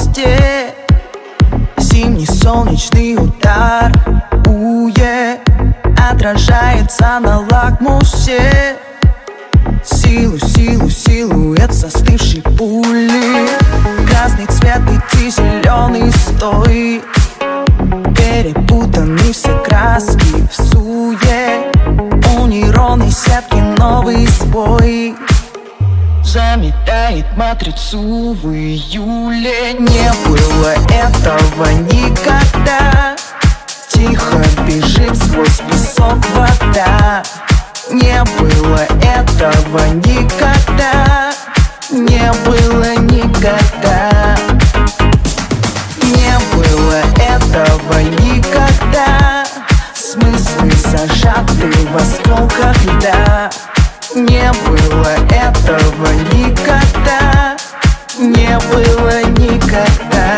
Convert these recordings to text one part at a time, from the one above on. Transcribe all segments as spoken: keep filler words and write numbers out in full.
мосте. Зимний солнечный удар, уе, отражается на лакмусе. Силу, силу, силуэт застывшей пули. Красный цвет идти, зеленый стой. Перепутаны все краски в суе. У нейронной сетки новый сбой. Заметает матрицу в июле. Не было этого никогда. Тихо бежит сквозь песок вода. Не было этого никогда. Не было никогда. Не было этого никогда. Смыслы зажаты в осколках льда. Не было этого никогда. Не было никогда.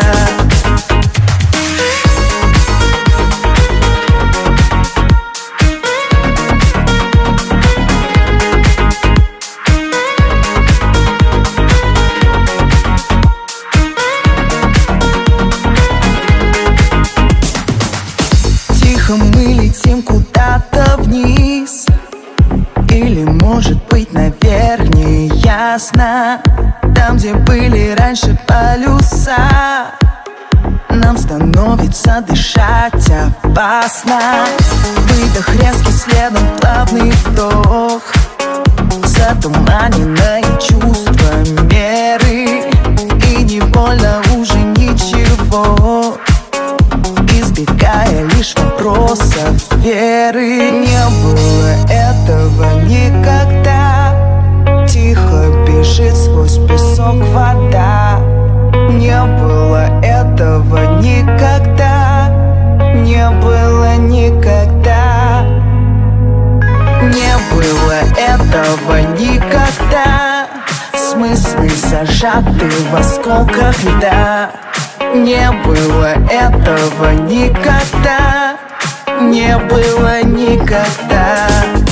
Тихо мы летим куда-то вниз. Или, может быть, наверх, не ясно. Там, где были раньше полюса, нам становится дышать опасно. Выдох резкий, следом плавный вдох. Затуманенное чувство меры. И не больно уже ничего, избегая лишь вопросов веры. Не было этого никогда. Тихо бежит сквозь песок вода. Не было этого никогда. Не было никогда. Не было этого никогда. Смыслы зажаты в осколках льда. Не было этого никогда. Не было никогда.